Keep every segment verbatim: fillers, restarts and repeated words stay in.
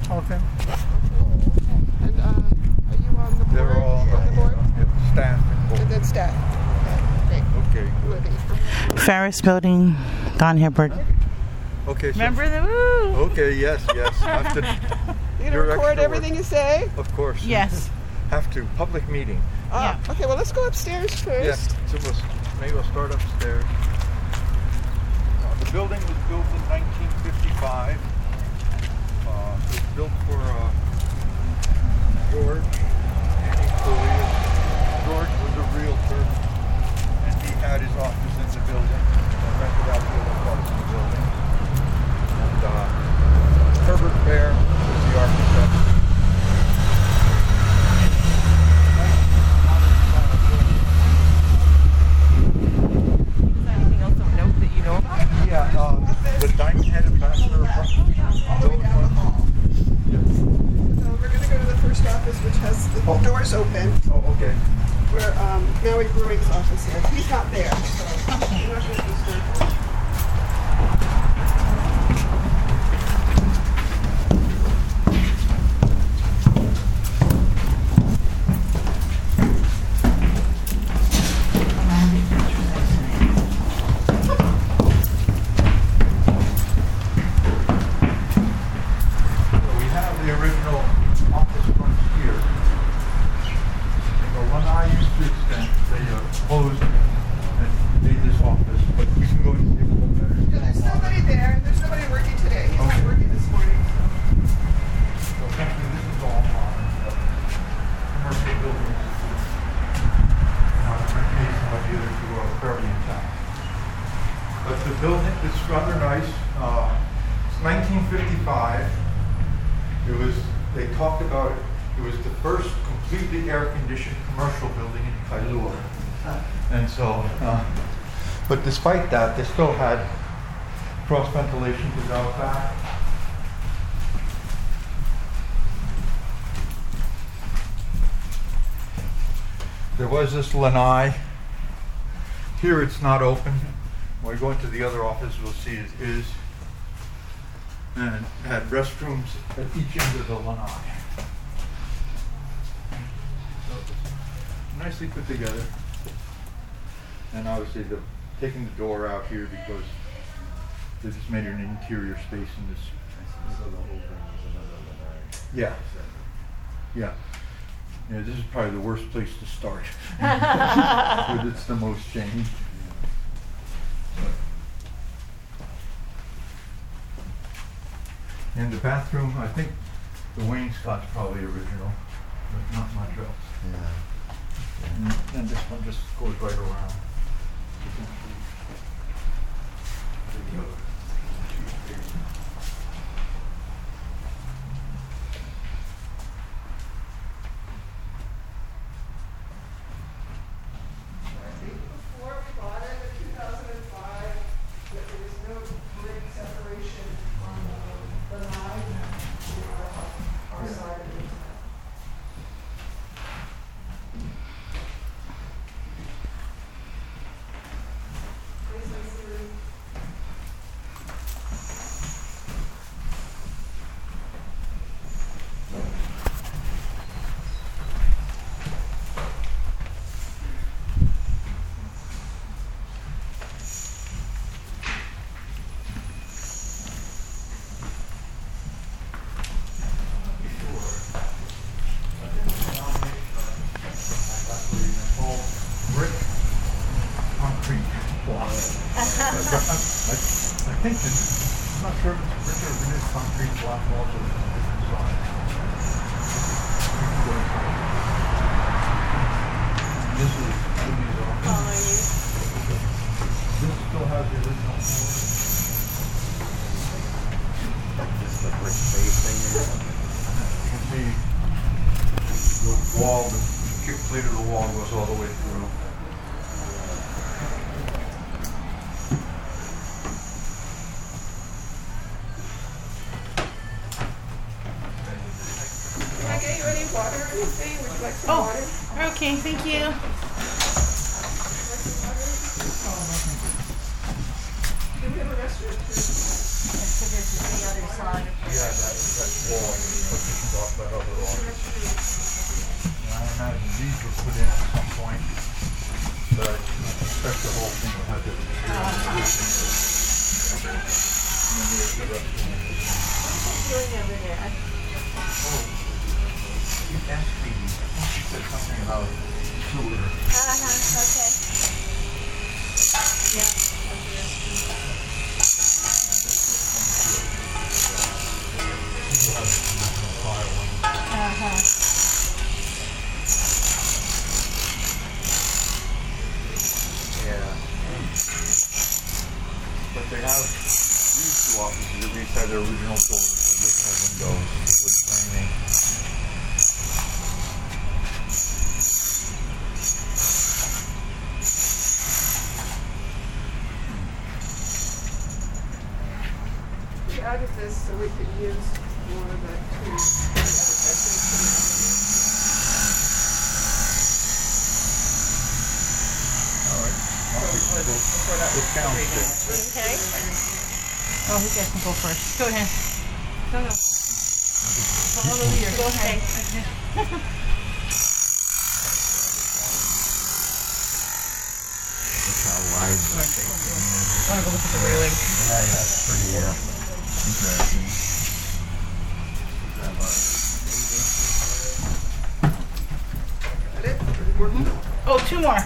Okay. And um, are you on the board? They're all on the, on the board? yeah, staff and board. And then staff. Okay, great. Okay, good. Libby. Ferris Building, Don Hibbert. Okay, so, Remember the woo? okay, yes, yes. Have to, You gonna Your record extra everything work. you say? of course. Yes. Have to. Public meeting. Ah, okay, well, let's go upstairs Yeah, first. so we'll, maybe we'll start upstairs. Uh, the building was built in nineteen fifty-five. Uh, it was built for uh, George and he Korea. George was a realtor and he had his office in the building and rented out the other parts of the building. And uh, Herbert Baer was the architect. Anything else of note that you know about? Yeah, uh, the diamond-headed bachelor apartment. Those ones. So we're gonna go to the first office, which has the Oh. doors open, Oh, okay. where um, Maui Brewing's office is. He's not there, so we're not gonna disturb him. We have the original office front here. The one I used to extend, they uh, closed and made this office, but we can go and see a little better. Yeah, there's nobody there. There's nobody working today. He's not working this morning. So essentially this is all modern, but commercial buildings. Now, in my case, some of the other two are fairly intact. But the building is rather nice. Uh, it's nineteen fifty-five. It was, they talked about it, it was the first completely air-conditioned commercial building in Kailua. And so, uh, but despite that, they still had cross ventilation to go back. There was this lanai. Here it's not open. When we go into the other office, we'll see it is. And it had restrooms at each end of the lanai. So it's nicely put together. And obviously the taking the door out here because they just made an interior space in this. Yeah. Yeah. Yeah, this is probably the worst place to start. But it's the most changed. And the bathroom, I think the wainscot's probably original, but not much else. Yeah. And, and this one just goes right around. Before we bought it in two thousand five, that there was no great separation on the lanai to our, our side of it. Brick, concrete block. I, I think this, I'm not sure if it's brick or if it is concrete block walls of different size. We can go inside. This is Libby's office. This still has the original floor. Just the brick facing. You can see the wall, the kick plate of the wall goes all the way through. Can I get you any water or anything? Would you like some Oh. water? Okay, thank you. Do we have a restroom? So there's the other side. Yeah, that, that wall, what you talk about other offices. And I imagine these were put in at some point, but I suspect the whole thing will have to. And then there's the rest of it. Doing over there. Oh, you asked me, I think you said something about sewer. Uh-huh, okay. Yeah. People have some file. Uh-huh. Yeah. But they have these two offices at least have their original doors, original windows, wood framing. We added this so we could use more of that too. All right. Well, we can go- go downstairs. Okay. Oh, you guys can go first. Go ahead. Go, go. All over here. Go ahead. Look how wide the spacing is. Want to go look at the railing? Yeah, that's pretty uh, interesting. Got it? Working? Oh, two more.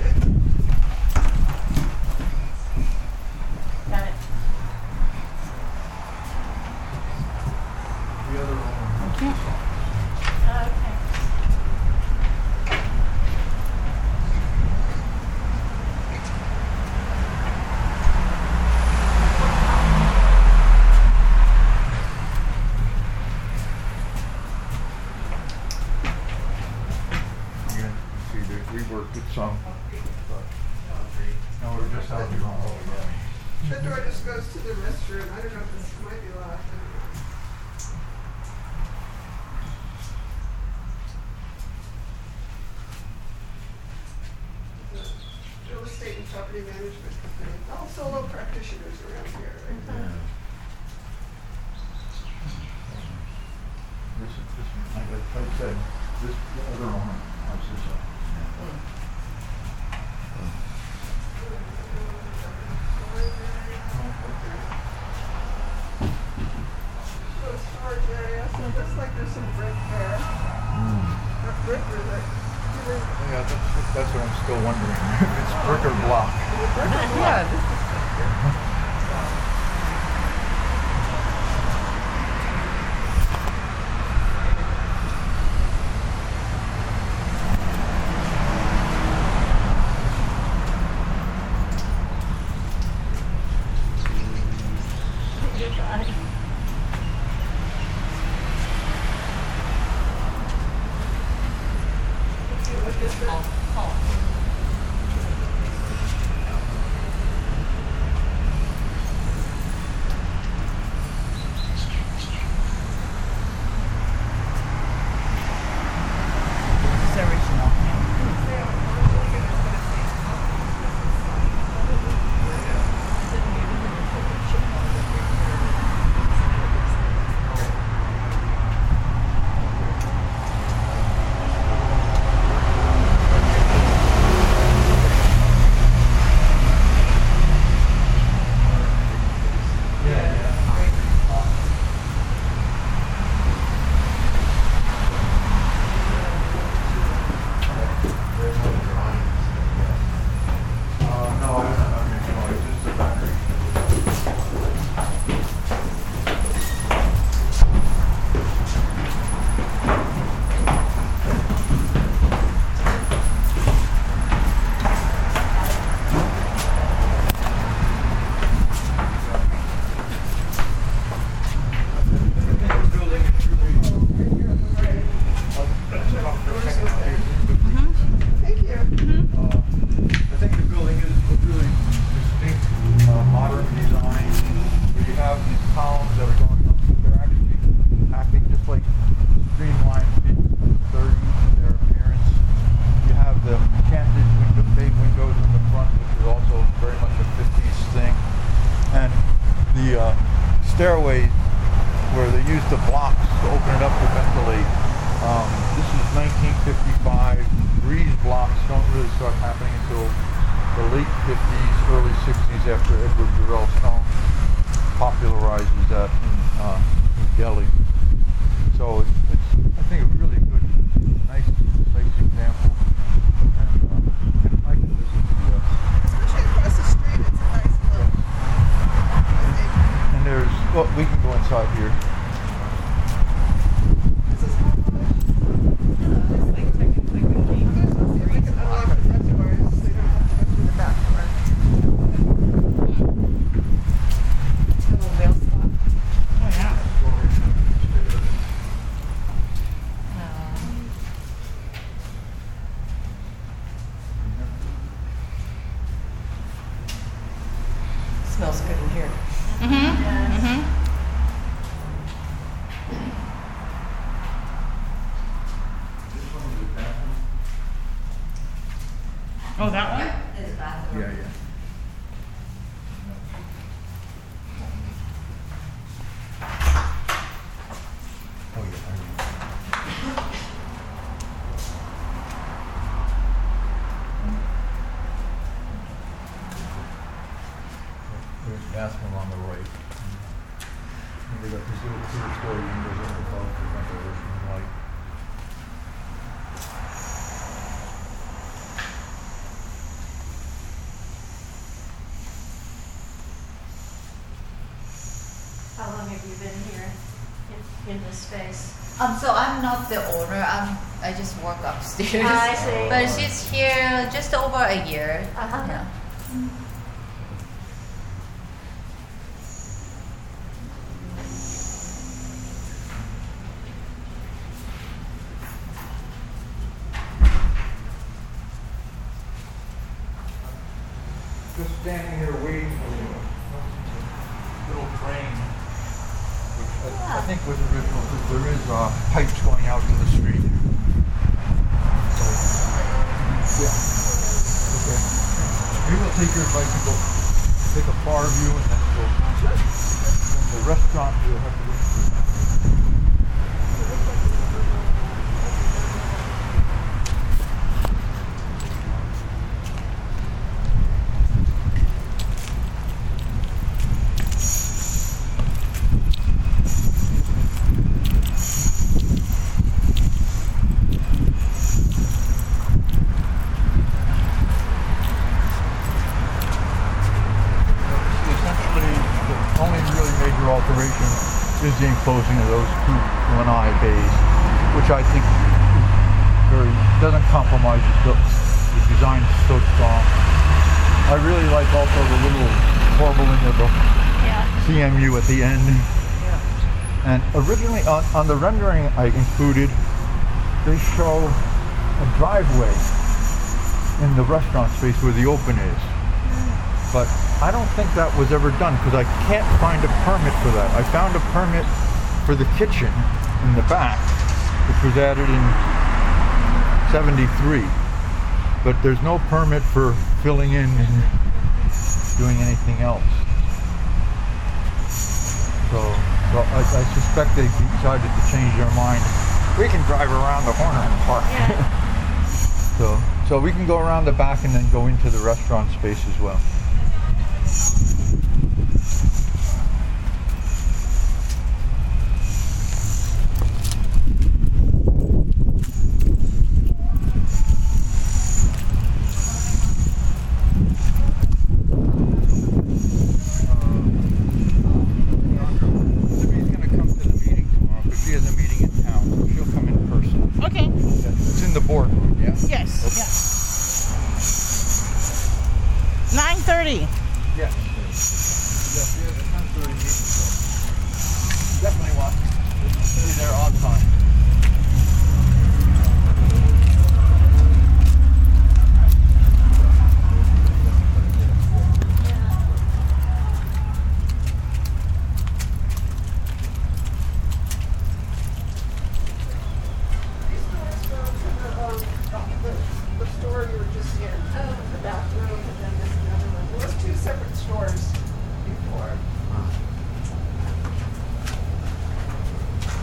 Got it. The other one. Okay. Okay. Yeah, see, they reworked it some, but no, we're just out here on hold. That door just goes to the restroom. I don't know if this might be locked. The Real estate and property management company. All solo practitioners around here, right? Yeah. This is, this, is- like I said, this, the other one, how's this up? So it's storage area, so it looks like there's some brick there. That brick or that, either Yeah, that's, that's what I'm still wondering. If it's brick or block. yeah, this is Goodbye. what is it? This is original. Yeah, the blocks to open it up to ventilate. Um, this is nineteen fifty-five. Breeze blocks don't really start happening until the late fifties, early sixties after Edward Durrell Stone popularizes that in, uh, in Delhi. So it's, it's, I think, a really good, nice, nice example. And uh, I can live with the, uh, Especially across the street, it's a nice little. and there's, well, we can go inside here. This is how much? It's like technically gonna be Let's see if I can unlock the rest doors so you don't have to go through the back door. a little veil spot. Oh yeah. Um, Smells good in here. mhm. Mhm. Oh, that one? His bathroom. Yeah, yeah. Oh, yeah. There's the bathroom on the right. And we got these little two-story windows up above for ventilation and light. How long have you been here in, in this space? Um, so I'm not the owner. I'm I just work upstairs. I see. But she's here just over a year. Uh-huh. Yeah. Just standing here waiting for you. Little train, which I, I think was original because there is uh, pipes going out to the street. So, yeah. Okay. Maybe we'll take your advice and go take a far view and then go. From the restaurant, we'll have to go through that. Essentially, the only really major alteration is the enclosing of those two lanai bays, which I think very doesn't compromise the, the design is so strong. I really like also the little corbelling of the Yeah. C M U at the end. And originally on, on the rendering I included, they show a driveway in the restaurant space where the open is. But I don't think that was ever done because I can't find a permit for that. I found a permit for the kitchen in the back, which was added in seventy-three. But there's no permit for filling in and doing anything else. So, so I, I suspect they decided to change their mind. We can drive around the corner and park. Yeah. So, so we can go around the back and then go into the restaurant space as well. Libby's gonna come to the meeting tomorrow because she has a meeting in town, so she'll come in person. Okay. It's in the boardroom, yeah? Yes. Okay. Yeah. Nine thirty. Yes. Yes, we have a ten thirty meeting, so definitely want to be there on time. These doors go to the, um, the, the store you were just in. The bathroom and then this another one. There was two separate stores before.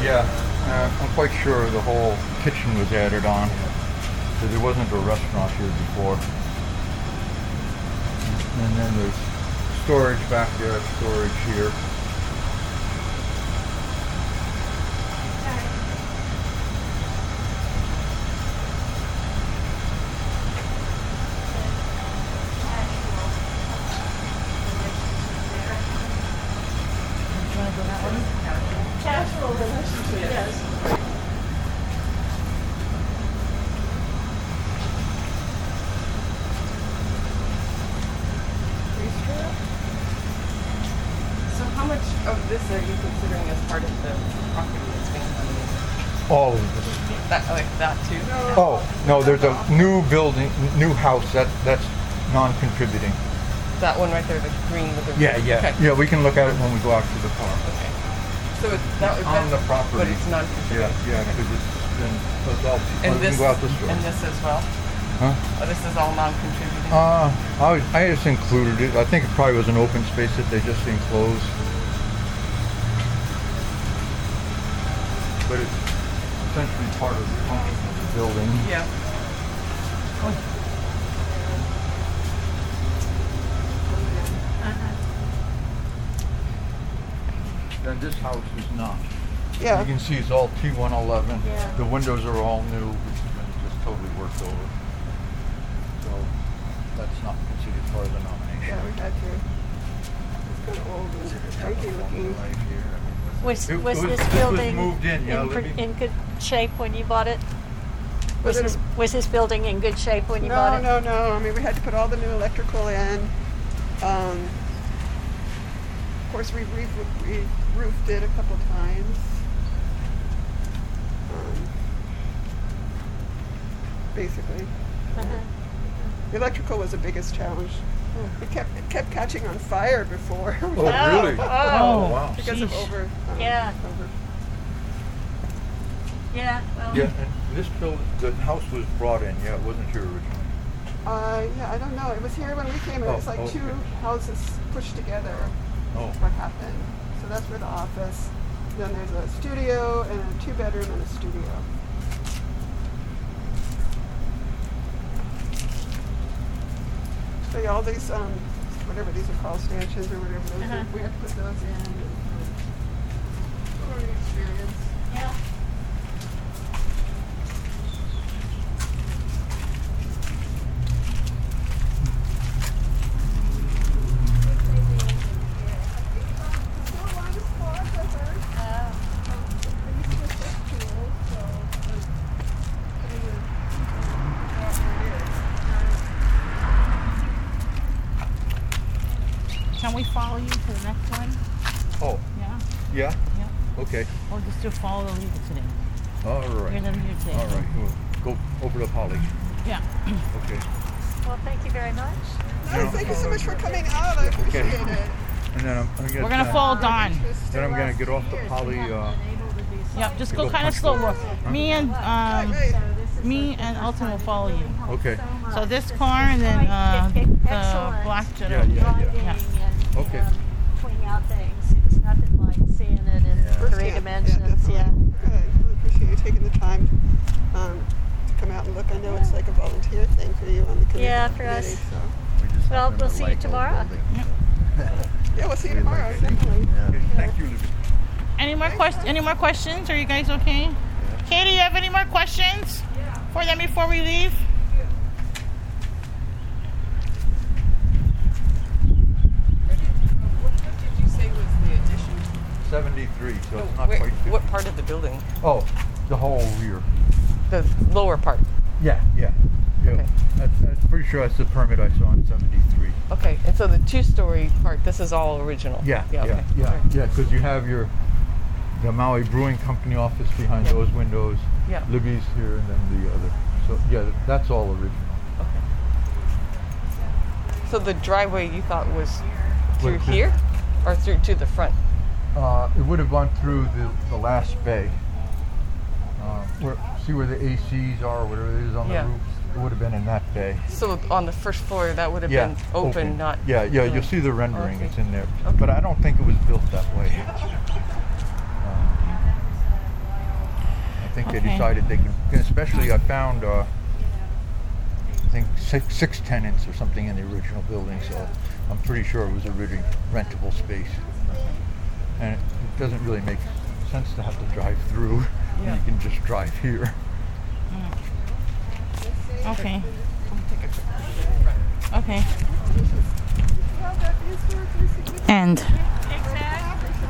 Yeah, uh, I'm quite sure the whole kitchen was added on, because there wasn't a restaurant here before. And then there's storage back there, storage here. Casual relationship, yes. So how much of this are you considering as part of the property that's being renovated? All of this. That, like that too? Oh, no, there's a new building, new house, that, that's non-contributing. That one right there, the green with the... Yeah, yeah. Okay. Yeah, we can look at it when we go out to the park. Okay. So it's, that, It's on that's, the property. but it's non-contributing? Yeah, yeah, because it's been, it's all, And we this, can go out this way. and this as well? Huh? Oh, this is all non-contributing? Uh, I, was- I just included it. I think it probably was an open space that they just enclosed. But it's essentially part of the function of the building. Yeah. And this house is not. Yeah. You can see it's all T one eleven. Yeah. The windows are all new, which has been just totally worked over. So that's not considered part of the nomination. Yeah, we had to. It's kind of old and junky looking. Right here. I mean, Was, It was was- this this was building moved in, yeah, in, pr- Libby? in good shape when you bought it? Was Was it this, was this building in good shape when you No, bought it? no, no. I mean, we had to put all the new electrical in. Um, of course, we re- we roofed it a couple times. Um, basically, Uh-huh. the electrical was the biggest challenge. It kept it kept catching on fire before. Oh, really? Oh, wow. because of over. Um, Yeah. Over. Yeah, well, Yeah, and this building, the house was brought in, yeah, it wasn't here originally. Uh, yeah, I don't know. It was here when we came. It Oh, was like two okay. houses pushed together. Oh, What happened? So that's where the office. Then there's a studio and a two bedroom and a studio. So yeah, all these um, whatever these are called, stanchions or whatever those Uh-huh. are, we have to put those in. And, um, learning experience. yeah. Can we follow you to the next one? oh, Yeah? yeah, Yeah. okay, Or just do follow the leader today? all You're right, the leader today. all right, we'll go over to Polly, Yeah. okay. Well, thank you very much. No, thank you so much for coming out. I appreciate Okay. it. And then I'm, I'm gonna. We're gonna follow Don. Then I'm gonna get off the Polly, uh, Yep, just You go go kind of punch slow. the- We're- Me and um, Right. me and Elton will follow you. okay, So this car and then uh, the black yeah, gentleman. yeah, Driving yeah. and Okay. um, pointing out things. It's nothing like seeing it in three Firsthand. dimensions. definitely. Yeah. Good. Really appreciate you taking the time um, to come out and look. I know it's like a volunteer thing for you on the committee. Yeah, for us. committee, So. We just Well, happen we'll to see you like old tomorrow. buildings. Yeah, we'll see you We tomorrow. like it. Definitely. Yeah. Okay, thank you, Libby. Any more questions? Any more questions? Are you guys okay? Katie, you have any more questions for them before we leave? What, what did you say was the addition? seventy-three, so it's Oh, not where- quite fifty. what part of the building? Oh, the whole rear. The lower part. Yeah, yeah, yeah. Okay. That's, that's pretty sure that's the permit I saw in seventy-three. Okay, and so the two-story part, this is all original. Yeah, yeah, okay. yeah, Alright. yeah, because you have your, the Maui Brewing Company office behind Yeah. those windows. Yeah. Libby's here and then the other. So, yeah, that's all original. So the driveway you thought was through Wait, the- here, or through to the front? Uh, it would have gone through the, the last bay. Uh, where, see where the A Cs are or whatever it is on Yeah. the roof? It would have been in that bay. So on the first floor, that would have Yeah, been open, not. Yeah, yeah, you'll see the rendering, Okay. it's in there. Okay. But I don't think it was built that way. Uh, they Okay. decided they could, and especially I found, uh, I think six, six tenants or something in the original building, so I'm pretty sure it was originally rentable space. And it, it doesn't really make sense to have to drive through. Yeah. You can just drive here. Okay. Come take a quick picture. Okay. And